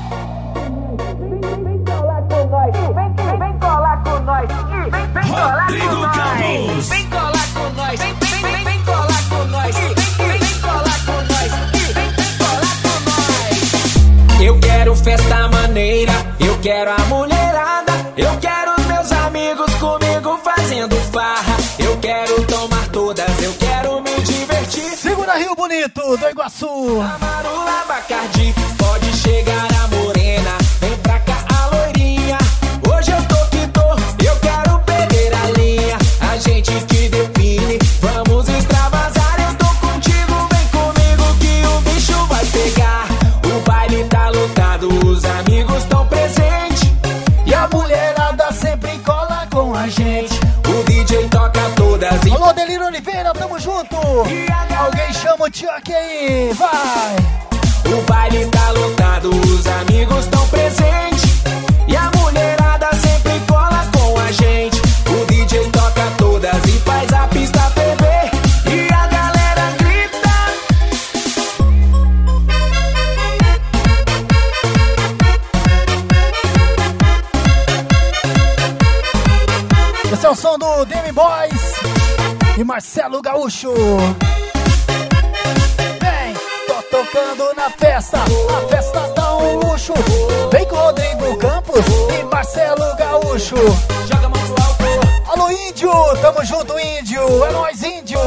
Vem colar com nós, vem colar com nós, vem colar com nós, vem colar com nós, vem colar com nós, vem colar com nós, vem colar com nós. Eu quero festa maneira, eu quero a mulherada, eu quero os meus amigos comigo fazendo farra, eu quero tomar todas, eu quero me divertir. Segura Rio Bonito do Iguaçu. Amarula, Bacardi, pode chegar a morena, vem pra cá a loirinha. Hoje eu tô que tô, eu quero perder a linha. A gente que define, vamos extravasar. Eu tô contigo, vem comigo que o bicho vai pegar. O baile tá lotado, os amigos tão presentes E a mulherada sempre cola com a gente. O DJ toca todas e... Alô, Deliro Oliveira, tamo junto. Alguém chama o Chuck aí, vai. O baile tá lotado, os amigos tão presentes e a mulherada sempre cola com a gente. O DJ toca todas e faz a pista ferver e a galera grita. Esse é o som do Demi Boys e Marcelo Gaúcho. Vem, tô tocando na festa, a festa tá um luxo. Vem com Rodrigo Campos e Marcelo Gaúcho. Joga a mão pro alto. Alô, Índio, tamo junto, Índio, é nóis, Índio.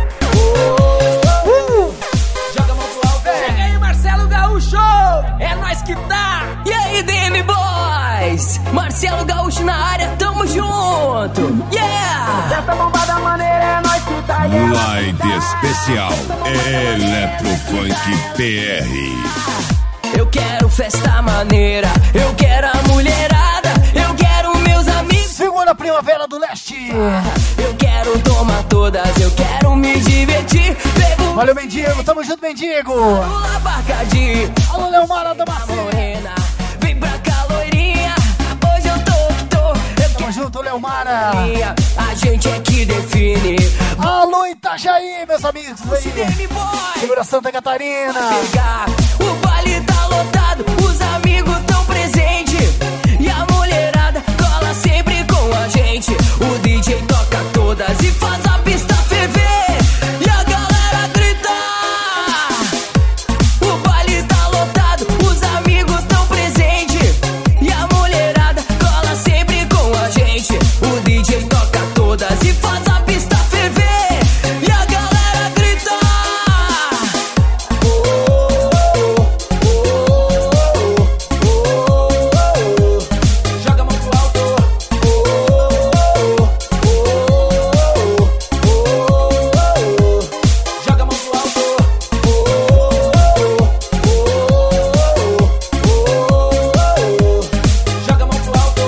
Joga a mão pro alto. Chega aí, Marcelo Gaúcho, é nós que tá. E aí, DM Boys? Marcelo Gaúcho na área, tamo junto! Yeah! Essa bombada maneira é nós que tá. Live especial Eletrofunk PR. Eu quero festa maneira, eu quero a mulherada, eu quero meus amigos. Segunda Primavera do Leste. Eu quero tomar todas, eu quero me divertir. Pego Valeu, Mendigo, tamo junto, Mendigo. uma Bacardi. Alô, Leomara da Macê. Morena, vem pra cá, loirinha. Hoje eu tô que tô. Eu Tamo junto, Leomara. queria, a gente é que define. Alô, Itajaí, meus amigos aí. DM Boys. Segura Santa Catarina. Pegar. O baile tá lotado, os amigos tão presentes e a mulherada cola sempre com a gente. O DJ toca todas e faz a pista ferver e a galera grita. O baile tá lotado, os amigos tão presentes e a mulherada cola sempre com a gente. O DJ toca todas e faz a pista ferver e a galera grita. Joga a mão pro alto. Joga a mão pro alto. Joga a mão pro alto.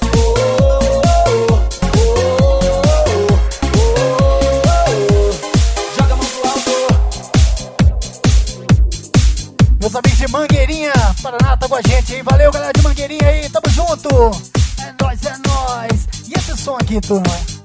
Joga a mão pro alto. Meus amigos de Mangueirinha, Paraná, tá com a gente aí. Valeu, galera de Mangueirinha aí, tamo junto. É nóis, é nóis. E esse som aqui, turma?